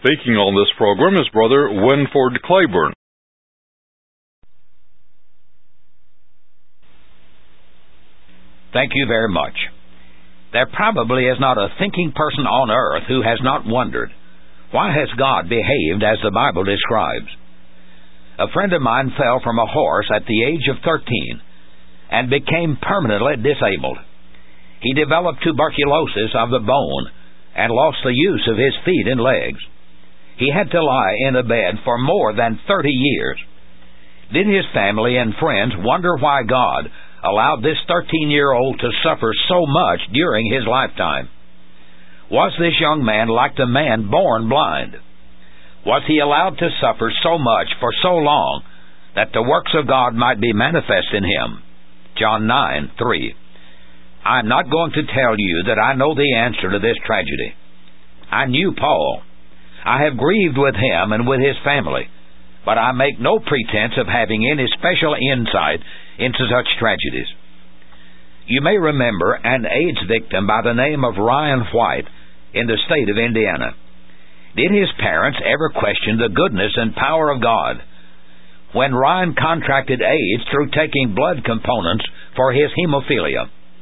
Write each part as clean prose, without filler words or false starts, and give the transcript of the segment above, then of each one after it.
Speaking on this program is Brother Winford Claiborne. Thank you very much. There probably is not a thinking person on earth who has not wondered, why has God behaved as the Bible describes? A friend of mine fell from a horse at the age of 13 and became permanently disabled. He developed tuberculosis of the bone and lost the use of his feet and legs. He had to lie in a bed for more than 30 years. Did his family and friends wonder why God allowed this 13-year-old to suffer so much during his lifetime? Was this young man like the man born blind? Was he allowed to suffer so much for so long that the works of God might be manifest in him? John 9:3. I'm not going to tell you that I know the answer to this tragedy. I knew Paul. I have grieved with him and with his family, but I make no pretense of having any special insight into such tragedies. You may remember an AIDS victim by the name of Ryan White in the state of Indiana. Did his parents ever question the goodness and power of God when Ryan contracted AIDS through taking blood components for his hemophilia?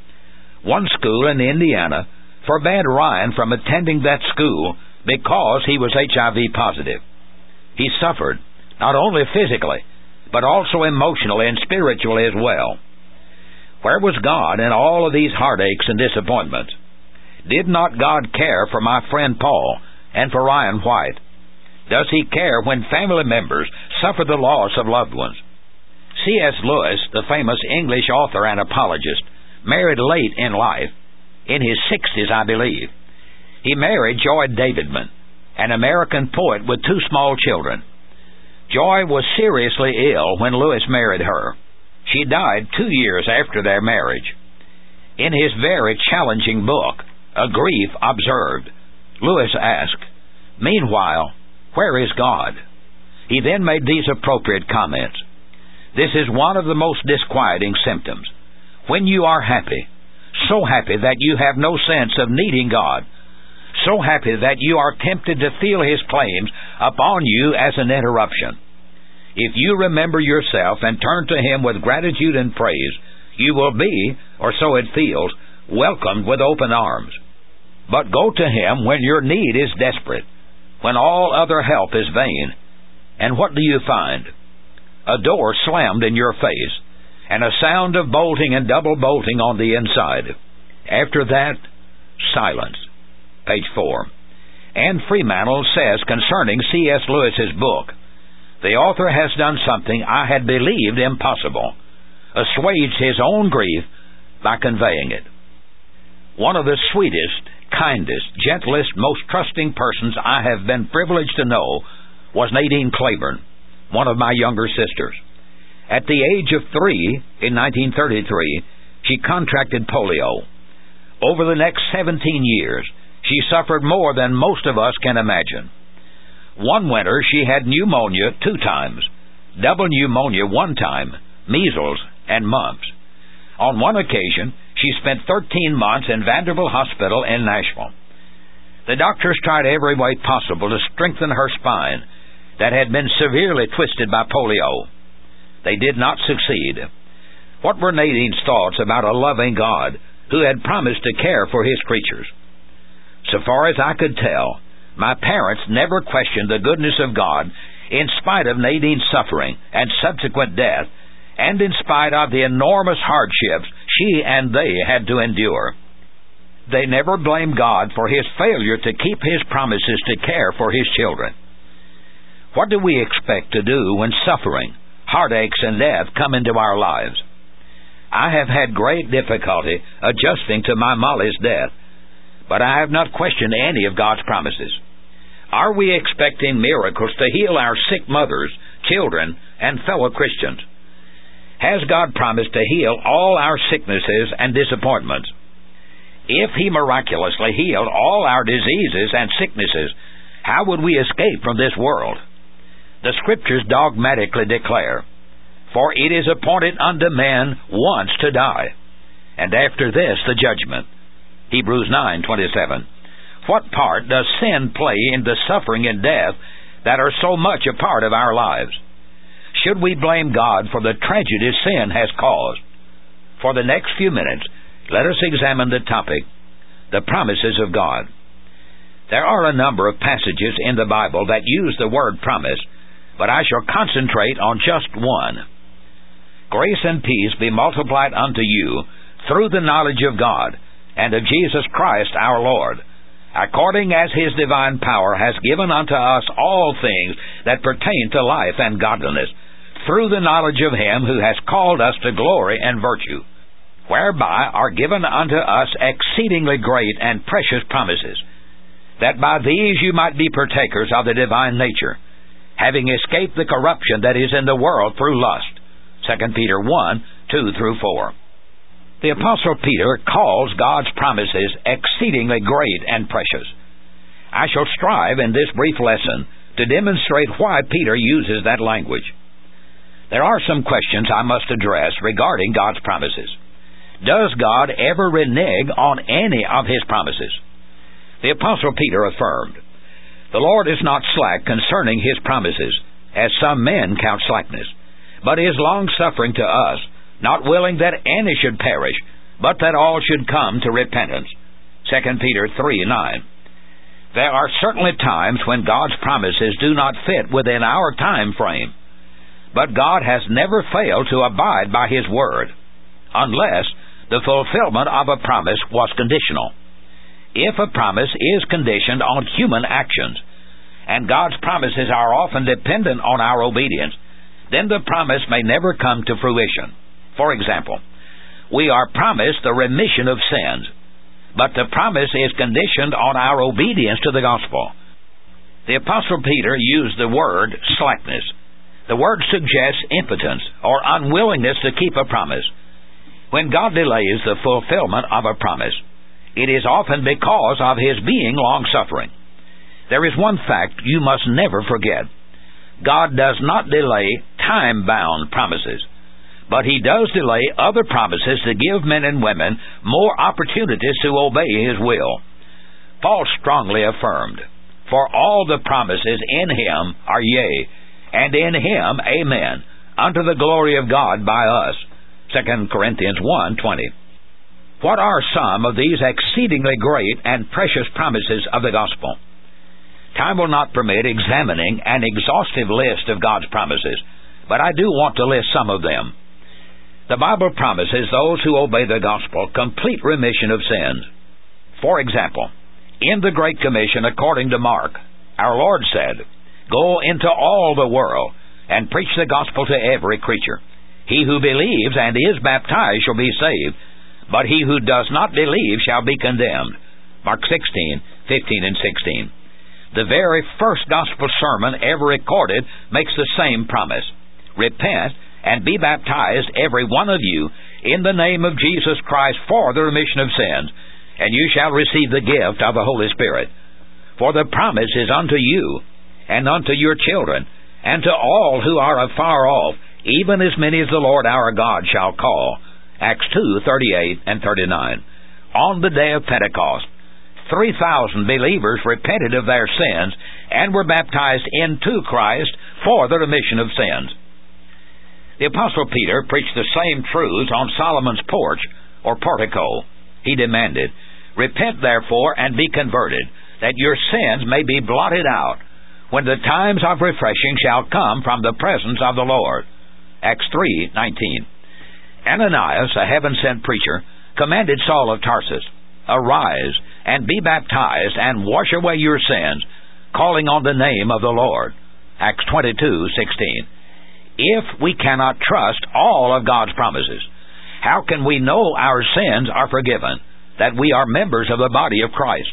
One school in Indiana forbade Ryan from attending that school because he was HIV positive. He suffered, not only physically, but also emotionally and spiritually as well. Where was God in all of these heartaches and disappointments? Did not God care for my friend Paul and for Ryan White? Does he care when family members suffer the loss of loved ones? C.S. Lewis, the famous English author and apologist, married late in life, in his 60s, I believe. He married Joy Davidman, an American poet with 2 small children. Joy was seriously ill when Lewis married her. She died 2 years after their marriage. In his very challenging book, A Grief Observed, Lewis asked, "Meanwhile, where is God?" He then made these appropriate comments. This is one of the most disquieting symptoms. When you are happy, so happy that you have no sense of needing God, so happy that you are tempted to feel His claims upon you as an interruption. If you remember yourself and turn to Him with gratitude and praise, you will be, or so it feels, welcomed with open arms. But go to Him when your need is desperate, when all other help is vain. And what do you find? A door slammed in your face, and a sound of bolting and double bolting on the inside. After that, silence. Page 4. Anne Fremantle says concerning C.S. Lewis's book, "The author has done something I had believed impossible, assuaged his own grief by conveying it." One of the sweetest, kindest, gentlest, most trusting persons I have been privileged to know was Nadine Claiborne, one of my younger sisters. At the age of 3, in 1933, she contracted polio. Over the next 17 years, she suffered more than most of us can imagine. One winter, she had pneumonia 2 times, double pneumonia 1 time, measles, and mumps. On one occasion, she spent 13 months in Vanderbilt Hospital in Nashville. The doctors tried every way possible to strengthen her spine that had been severely twisted by polio. They did not succeed. What were Nadine's thoughts about a loving God who had promised to care for His creatures? So far as I could tell, my parents never questioned the goodness of God in spite of Nadine's suffering and subsequent death, and in spite of the enormous hardships she and they had to endure. They never blamed God for His failure to keep His promises to care for His children. What do we expect to do when suffering, heartaches, and death come into our lives? I have had great difficulty adjusting to my Molly's death, but I have not questioned any of God's promises. Are we expecting miracles to heal our sick mothers, children, and fellow Christians? Has God promised to heal all our sicknesses and disappointments? If He miraculously healed all our diseases and sicknesses, how would we escape from this world? The Scriptures dogmatically declare, "For it is appointed unto man once to die, and after this the judgment." Hebrews 9:27. What part does sin play in the suffering and death that are so much a part of our lives? Should we blame God for the tragedy sin has caused? For the next few minutes, let us examine the topic, the promises of God. There are a number of passages in the Bible that use the word promise, but I shall concentrate on just one. Grace and peace be multiplied unto you through the knowledge of God and of Jesus Christ our Lord, according as His divine power has given unto us all things that pertain to life and godliness, through the knowledge of Him who has called us to glory and virtue, whereby are given unto us exceedingly great and precious promises, that by these you might be partakers of the divine nature, having escaped the corruption that is in the world through lust. 2 Peter 1:2-4. The Apostle Peter calls God's promises exceedingly great and precious. I shall strive in this brief lesson to demonstrate why Peter uses that language. There are some questions I must address regarding God's promises. Does God ever renege on any of His promises? The Apostle Peter affirmed, "The Lord is not slack concerning His promises, as some men count slackness, but is long-suffering to us, not willing that any should perish, but that all should come to repentance." 2 Peter 3:9. There are certainly times when God's promises do not fit within our time frame, but God has never failed to abide by His word, unless the fulfillment of a promise was conditional. If a promise is conditioned on human actions, and God's promises are often dependent on our obedience, then the promise may never come to fruition. For example, we are promised the remission of sins, but the promise is conditioned on our obedience to the gospel. The Apostle Peter used the word slackness. The word suggests impotence or unwillingness to keep a promise. When God delays the fulfillment of a promise, it is often because of His being long-suffering. There is one fact you must never forget. God does not delay time-bound promises, but He does delay other promises to give men and women more opportunities to obey His will. Paul strongly affirmed, "For all the promises in Him are yea, and in Him amen, unto the glory of God by us." 2 Corinthians 1:20. What are some of these exceedingly great and precious promises of the gospel? Time will not permit examining an exhaustive list of God's promises, but I do want to list some of them. The Bible promises those who obey the gospel complete remission of sins. For example, in the Great Commission according to Mark, our Lord said, "Go into all the world and preach the gospel to every creature. He who believes and is baptized shall be saved, but he who does not believe shall be condemned." Mark 16:15 and 16. The very first gospel sermon ever recorded makes the same promise. "Repent and be baptized, every one of you, in the name of Jesus Christ for the remission of sins, and you shall receive the gift of the Holy Spirit. For the promise is unto you, and unto your children, and to all who are afar off, even as many as the Lord our God shall call." Acts 2:38 and 39. On the day of Pentecost, 3,000 believers repented of their sins and were baptized into Christ for the remission of sins. The Apostle Peter preached the same truths on Solomon's porch, or portico. He demanded, "Repent therefore and be converted, that your sins may be blotted out, when the times of refreshing shall come from the presence of the Lord." Acts 3:19. Ananias, a heaven-sent preacher, commanded Saul of Tarsus, "Arise and be baptized and wash away your sins, calling on the name of the Lord." Acts 22:16. If we cannot trust all of God's promises, how can we know our sins are forgiven, that we are members of the body of Christ?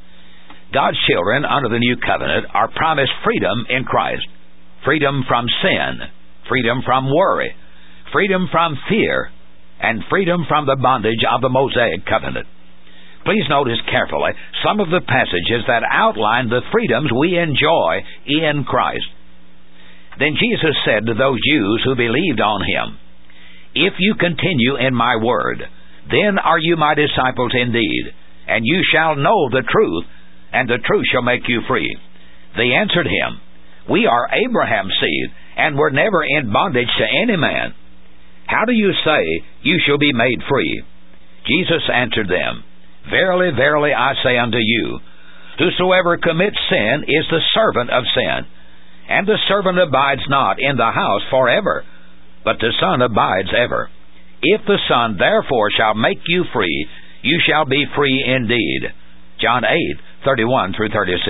God's children under the new covenant are promised freedom in Christ, freedom from sin, freedom from worry, freedom from fear, and freedom from the bondage of the Mosaic covenant. Please notice carefully some of the passages that outline the freedoms we enjoy in Christ. Then Jesus said to those Jews who believed on Him, "If you continue in my word, then are you my disciples indeed, and you shall know the truth, and the truth shall make you free. They answered him, We are Abraham's seed, and were never in bondage to any man. How do you say, You shall be made free? Jesus answered them, Verily, verily, I say unto you, whosoever commits sin is the servant of sin. And the servant abides not in the house forever, but the Son abides ever. If the Son therefore shall make you free, you shall be free indeed. John 8:31 through 36.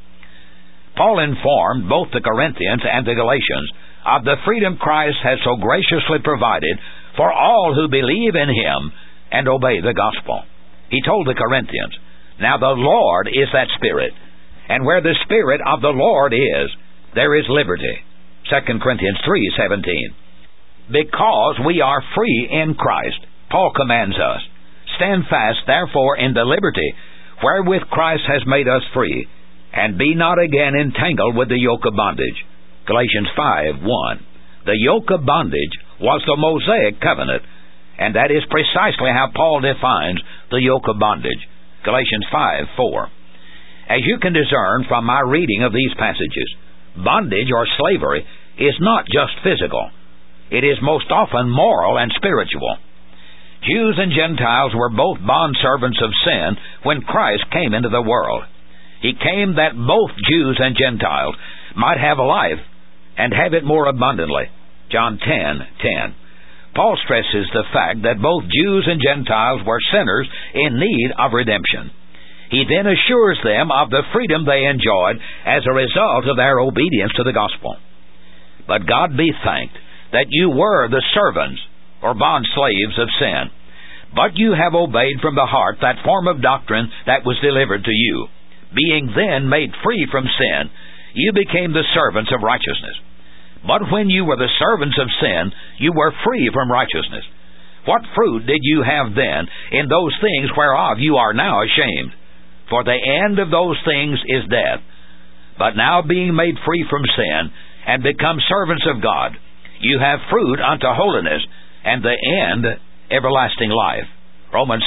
Paul informed both the Corinthians and the Galatians of the freedom Christ has so graciously provided for all who believe in Him and obey the gospel. He told the Corinthians, Now the Lord is that Spirit, and where the Spirit of the Lord is, there is liberty. 2 Corinthians 3:17. Because we are free in Christ, Paul commands us, Stand fast, therefore, in the liberty wherewith Christ has made us free, and be not again entangled with the yoke of bondage. Galatians 5:1. The yoke of bondage was the Mosaic covenant, and that is precisely how Paul defines the yoke of bondage. Galatians 5:4. As you can discern from my reading of these passages, bondage or slavery is not just physical. It is most often moral and spiritual. Jews and Gentiles were both bondservants of sin when Christ came into the world. He came that both Jews and Gentiles might have life and have it more abundantly. John 10:10. Paul stresses the fact that both Jews and Gentiles were sinners in need of redemption. He then assures them of the freedom they enjoyed as a result of their obedience to the gospel. But God be thanked that you were the servants or bond slaves of sin, but you have obeyed from the heart that form of doctrine that was delivered to you. Being then made free from sin, you became the servants of righteousness. But when you were the servants of sin, you were free from righteousness. What fruit did you have then in those things whereof you are now ashamed? For the end of those things is death. But now being made free from sin, and become servants of God, you have fruit unto holiness, and the end everlasting life. Romans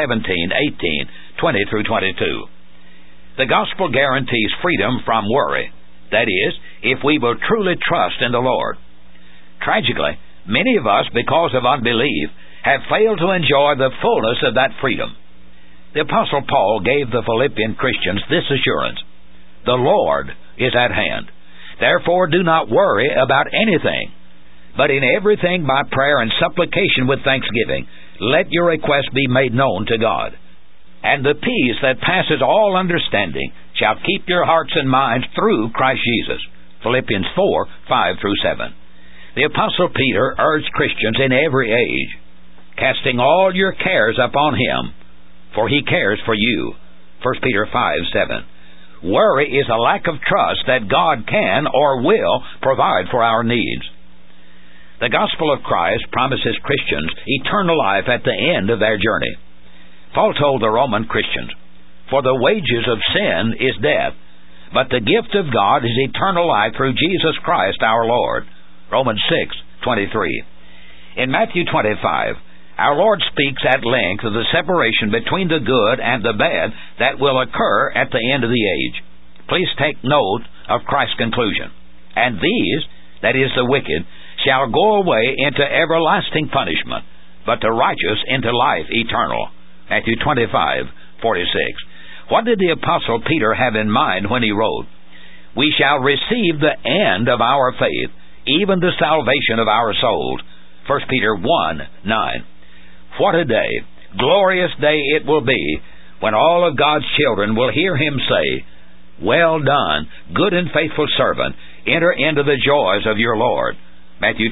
6:17-18, 20 through 22. The gospel guarantees freedom from worry. That is, if we will truly trust in the Lord. Tragically, many of us, because of unbelief, have failed to enjoy the fullness of that freedom. The Apostle Paul gave the Philippian Christians this assurance, The Lord is at hand. Therefore do not worry about anything, but in everything by prayer and supplication with thanksgiving, let your requests be made known to God. And the peace that passes all understanding shall keep your hearts and minds through Christ Jesus. Philippians 4:5 through 7. The Apostle Peter urged Christians in every age, casting all your cares upon Him, for He cares for you. 1 Peter 5:7. Worry is a lack of trust that God can or will provide for our needs. The gospel of Christ promises Christians eternal life at the end of their journey. Paul told the Roman Christians, For the wages of sin is death, but the gift of God is eternal life through Jesus Christ our Lord. Romans 6:23. In Matthew 25, our Lord speaks at length of the separation between the good and the bad that will occur at the end of the age. Please take note of Christ's conclusion. And these, that is the wicked, shall go away into everlasting punishment, but the righteous into life eternal. Matthew 25:46. What did the Apostle Peter have in mind when he wrote, We shall receive the end of our faith, even the salvation of our souls. 1 Peter 1:9. What a day, glorious day it will be, when all of God's children will hear Him say, Well done, good and faithful servant, enter into the joys of your Lord. Matthew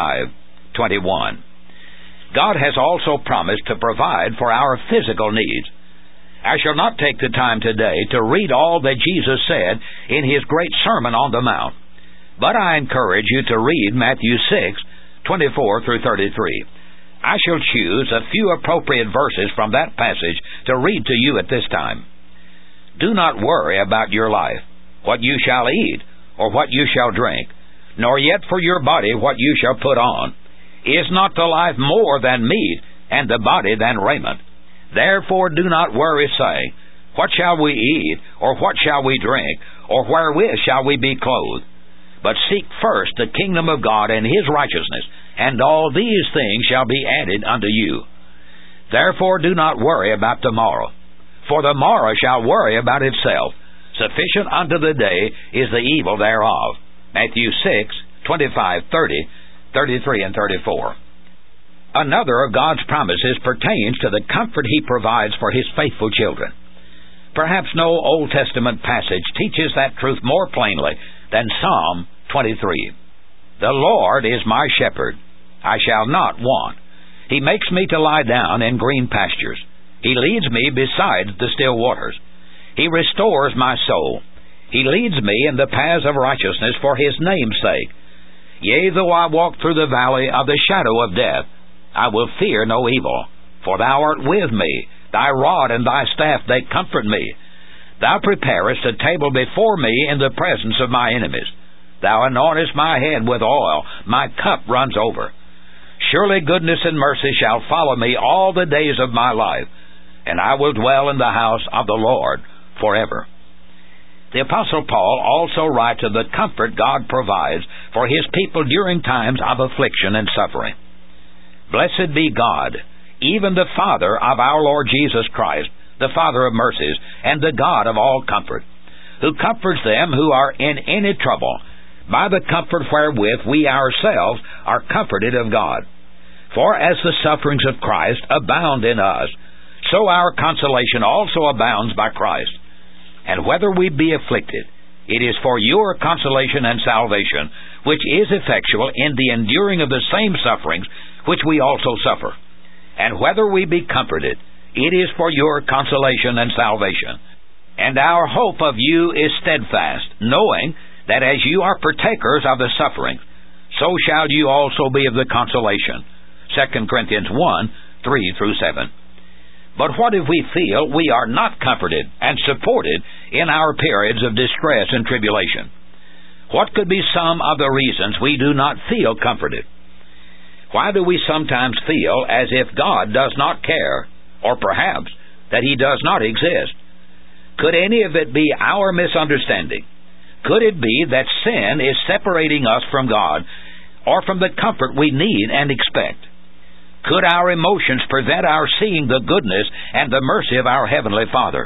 25:21. God has also promised to provide for our physical needs. I shall not take the time today to read all that Jesus said in His great Sermon on the Mount, but I encourage you to read Matthew 6:24 through 33. I shall choose a few appropriate verses from that passage to read to you at this time. Do not worry about your life, what you shall eat, or what you shall drink, nor yet for your body what you shall put on. Is not the life more than meat, and the body than raiment? Therefore do not worry, saying, What shall we eat, or what shall we drink, or wherewith shall we be clothed? But seek first the kingdom of God and his righteousness, and all these things shall be added unto you. Therefore do not worry about tomorrow, for the morrow shall worry about itself. Sufficient unto the day is the evil thereof. Matthew 6:25, 30, 33, and 34. Another of God's promises pertains to the comfort he provides for his faithful children. Perhaps no Old Testament passage teaches that truth more plainly than Psalm 23. The Lord is my shepherd, I shall not want. He makes me to lie down in green pastures. He leads me beside the still waters. He restores my soul. He leads me in the paths of righteousness for his name's sake. Yea, though I walk through the valley of the shadow of death, I will fear no evil, for thou art with me. Thy rod and thy staff, they comfort me. Thou preparest a table before me in the presence of my enemies. Thou anointest my head with oil, my cup runs over. Surely goodness and mercy shall follow me all the days of my life, and I will dwell in the house of the Lord forever. The Apostle Paul also writes of the comfort God provides for his people during times of affliction and suffering. Blessed be God, even the Father of our Lord Jesus Christ, the Father of mercies, and the God of all comfort, who comforts them who are in any trouble, by the comfort wherewith we ourselves are comforted of God. For as the sufferings of Christ abound in us, so our consolation also abounds by Christ. And whether we be afflicted, it is for your consolation and salvation, which is effectual in the enduring of the same sufferings which we also suffer. And whether we be comforted, it is for your consolation and salvation. And our hope of you is steadfast, knowing that as you are partakers of the sufferings, so shall you also be of the consolation. 2 Corinthians 1:3-7. But what if we feel we are not comforted and supported in our periods of distress and tribulation? What could be some of the reasons we do not feel comforted? Why do we sometimes feel as if God does not care, or perhaps that he does not exist? Could any of it be our misunderstanding? Could it be that sin is separating us from God, or from the comfort we need and expect? Could our emotions prevent our seeing the goodness and the mercy of our Heavenly Father?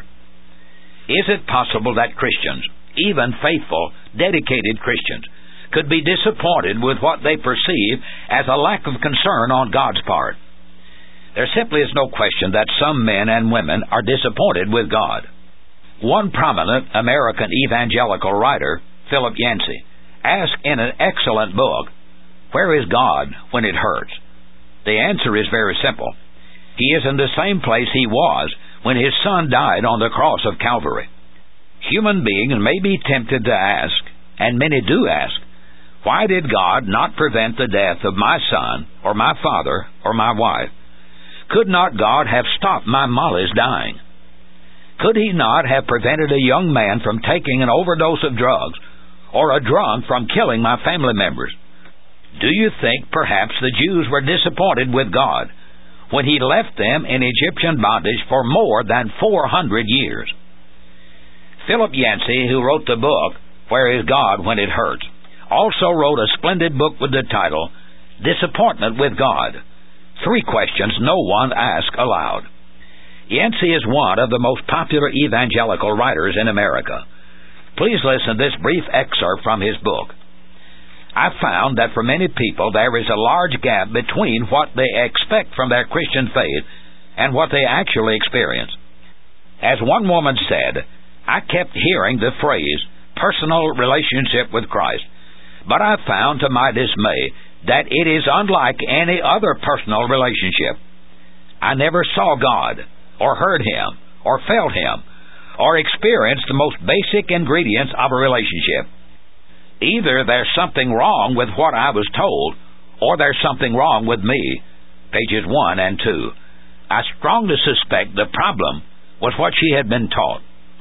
Is it possible that Christians, even faithful, dedicated Christians, could be disappointed with what they perceive as a lack of concern on God's part? There simply is no question that some men and women are disappointed with God. One prominent American evangelical writer, Philip Yancey, asked in an excellent book, "Where is God when it hurts?" The answer is very simple. He is in the same place he was when his Son died on the cross of Calvary. Human beings may be tempted to ask, and many do ask, why did God not prevent the death of my son, or my father, or my wife? Could not God have stopped my Molly's dying? Could he not have prevented a young man from taking an overdose of drugs, or a drunk from killing my family members? Do you think perhaps the Jews were disappointed with God when he left them in Egyptian bondage for more than 400 years? Philip Yancey, who wrote the book, Where is God When It Hurts?, also wrote a splendid book with the title, Disappointment with God, 3 questions no one asks aloud. Yancey is one of the most popular evangelical writers in America. Please listen to this brief excerpt from his book. I found that for many people there is a large gap between what they expect from their Christian faith and what they actually experience. As one woman said, I kept hearing the phrase, personal relationship with Christ, but I found to my dismay that it is unlike any other personal relationship. I never saw God, or heard him, or felt him, or experienced the most basic ingredients of a relationship. Either there's something wrong with what I was told, or there's something wrong with me. Pages 1 and 2. I strongly suspect the problem was what she had been taught.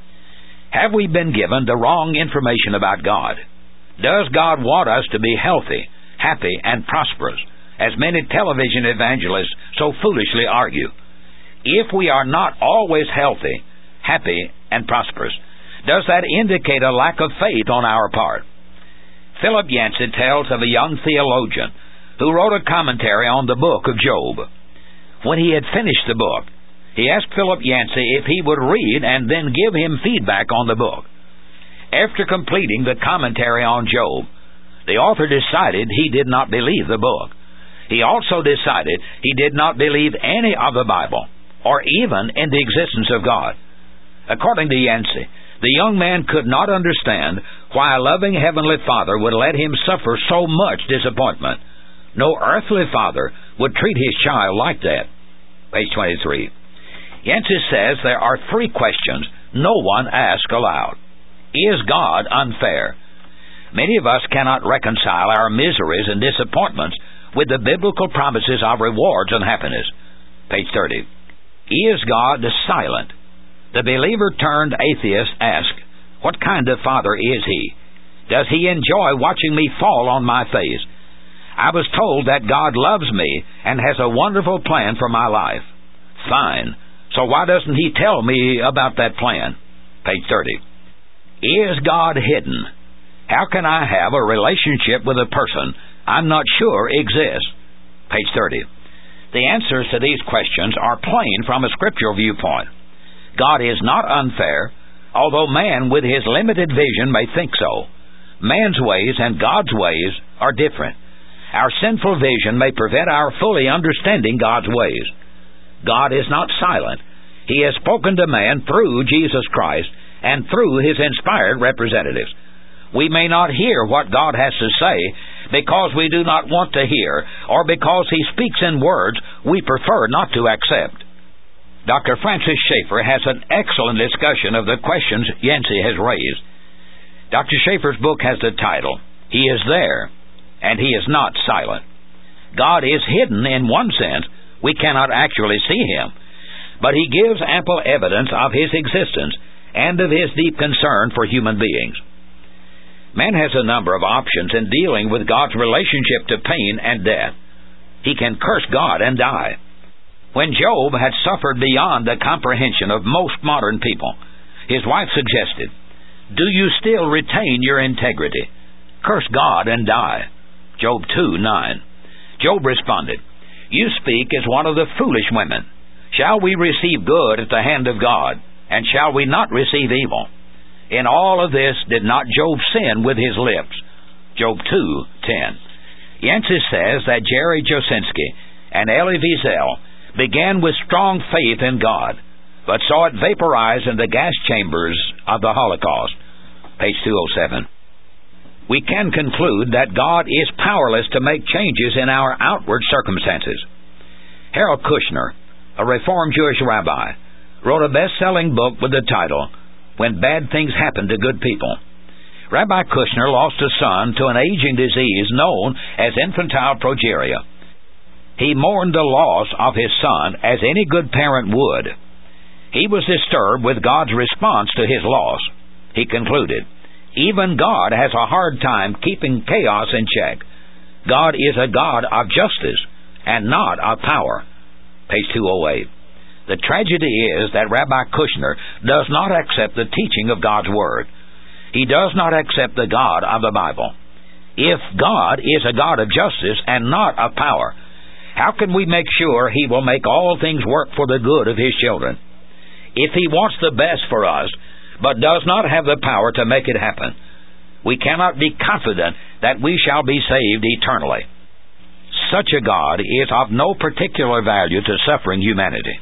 Have we been given the wrong information about God? Does God want us to be healthy, happy, and prosperous, as many television evangelists so foolishly argue? If we are not always healthy, happy, and prosperous? Does that indicate a lack of faith on our part? Philip Yancey tells of a young theologian who wrote a commentary on the book of Job. When he had finished the book, he asked Philip Yancey if he would read and then give him feedback on the book. After completing the commentary on Job, the author decided he did not believe the book. He also decided he did not believe any of the Bible, or even in the existence of God. According to Yancey, the young man could not understand why a loving Heavenly Father would let him suffer so much disappointment. No earthly father would treat his child like that. Page 23. Yancey says there are three questions no one asks aloud. Is God unfair? Many of us cannot reconcile our miseries and disappointments with the biblical promises of rewards and happiness. Page 30. Is God silent? The believer-turned-atheist asks, what kind of father is he? Does he enjoy watching me fall on my face? I was told that God loves me and has a wonderful plan for my life. Fine. So why doesn't he tell me about that plan? Page 30. Is God hidden? How can I have a relationship with a person I'm not sure exists? Page 30. The answers to these questions are plain from a scriptural viewpoint. God is not unfair, although man with his limited vision may think so. Man's ways and God's ways are different. Our sinful vision may prevent our fully understanding God's ways. God is not silent. He has spoken to man through Jesus Christ and through his inspired representatives. We may not hear what God has to say because we do not want to hear, or because he speaks in words we prefer not to accept. Dr. Francis Schaeffer has an excellent discussion of the questions Yancey has raised. Dr. Schaeffer's book has the title, He is There, and He is Not Silent. God is hidden in one sense. We cannot actually see him, but he gives ample evidence of his existence and of his deep concern for human beings. Man has a number of options in dealing with God's relationship to pain and death. He can curse God and die. When Job had suffered beyond the comprehension of most modern people, his wife suggested, do you still retain your integrity? Curse God and die. Job 2:9. Job responded, you speak as one of the foolish women. Shall we receive good at the hand of God, and shall we not receive evil? In all of this did not Job sin with his lips? Job 2:10. Yancey says that Jerry Josinski and Elie Wiesel began with strong faith in God, but saw it vaporize in the gas chambers of the Holocaust. Page 207. We can conclude that God is powerless to make changes in our outward circumstances. Harold Kushner, a Reformed Jewish rabbi, wrote a best-selling book with the title, When Bad Things Happen to Good People. Rabbi Kushner lost a son to an aging disease known as infantile progeria. He mourned the loss of his son as any good parent would. He was disturbed with God's response to his loss. He concluded, even God has a hard time keeping chaos in check. God is a God of justice and not of power. Page 208. The tragedy is that Rabbi Kushner does not accept the teaching of God's Word. He does not accept the God of the Bible. If God is a God of justice and not of power, how can we make sure he will make all things work for the good of his children? If he wants the best for us, but does not have the power to make it happen, we cannot be confident that we shall be saved eternally. Such a God is of no particular value to suffering humanity.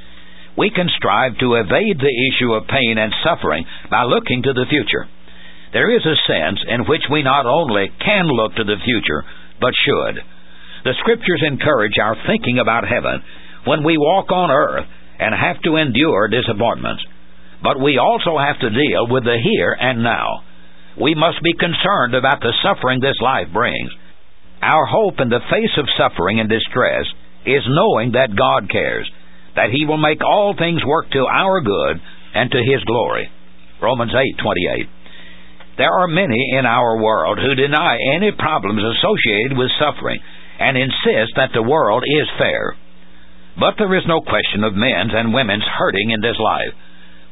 We can strive to evade the issue of pain and suffering by looking to the future. There is a sense in which we not only can look to the future, but should. The Scriptures encourage our thinking about heaven when we walk on earth and have to endure disappointments. But we also have to deal with the here and now. We must be concerned about the suffering this life brings. Our hope in the face of suffering and distress is knowing that God cares, that he will make all things work to our good and to his glory. Romans 8:28. There are many in our world who deny any problems associated with suffering and insist that the world is fair. But there is no question of men's and women's hurting in this life.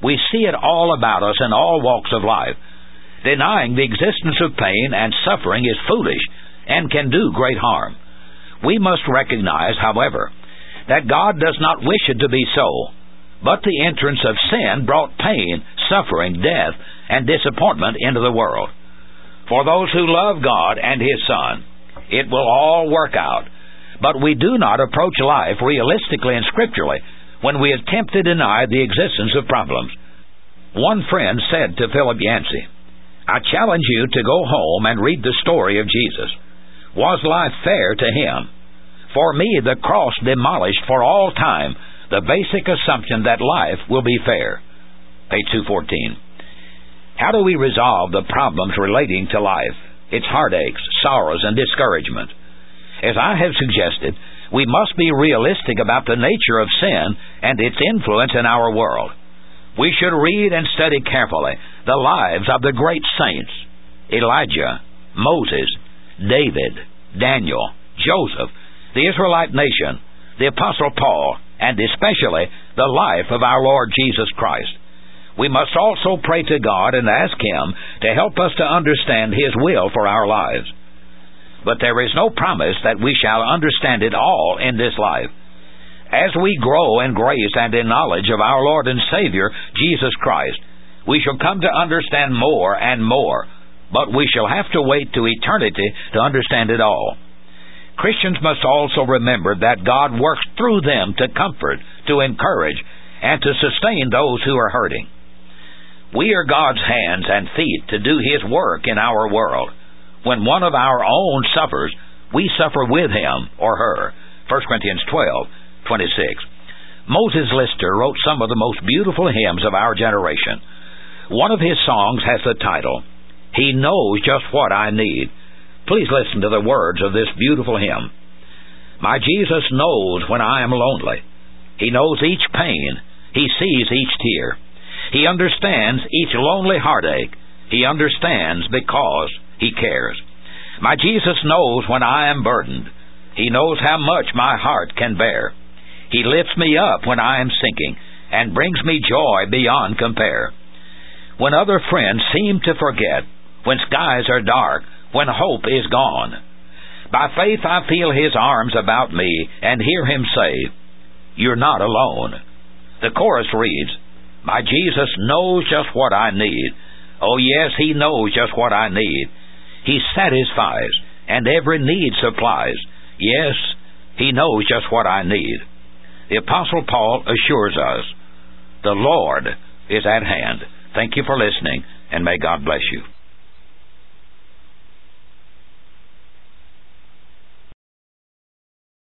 We see it all about us in all walks of life. Denying the existence of pain and suffering is foolish and can do great harm. We must recognize, however, that God does not wish it to be so, but the entrance of sin brought pain, suffering, death, and disappointment into the world. For those who love God and His Son, it will all work out, but we do not approach life realistically and scripturally when we attempt to deny the existence of problems. One friend said to Philip Yancey, "I challenge you to go home and read the story of Jesus. Was life fair to Him? For me, the cross demolished for all time the basic assumption that life will be fair." Page 214. How do we resolve the problems relating to life, its heartaches, sorrows, and discouragement? As I have suggested, we must be realistic about the nature of sin and its influence in our world. We should read and study carefully the lives of the great saints: Elijah, Moses, David, Daniel, Joseph, the Israelite nation, the Apostle Paul, and especially the life of our Lord Jesus Christ. We must also pray to God and ask Him to help us to understand His will for our lives. But there is no promise that we shall understand it all in this life. As we grow in grace and in knowledge of our Lord and Savior, Jesus Christ, we shall come to understand more and more, but we shall have to wait to eternity to understand it all. Christians must also remember that God works through them to comfort, to encourage, and to sustain those who are hurting. We are God's hands and feet to do His work in our world. When one of our own suffers, we suffer with him or her. 1 Corinthians 12:26. Moses Lister wrote some of the most beautiful hymns of our generation. One of his songs has the title, "He Knows Just What I Need." Please listen to the words of this beautiful hymn. My Jesus knows when I am lonely. He knows each pain. He sees each tear. He understands each lonely heartache. He understands because He cares. My Jesus knows when I am burdened. He knows how much my heart can bear. He lifts me up when I am sinking and brings me joy beyond compare. When other friends seem to forget, when skies are dark, when hope is gone, by faith I feel His arms about me and hear Him say, "You're not alone." The chorus reads, my Jesus knows just what I need. Oh yes, He knows just what I need. He satisfies and every need supplies. Yes, He knows just what I need. The Apostle Paul assures us, the Lord is at hand. Thank you for listening, and may God bless you.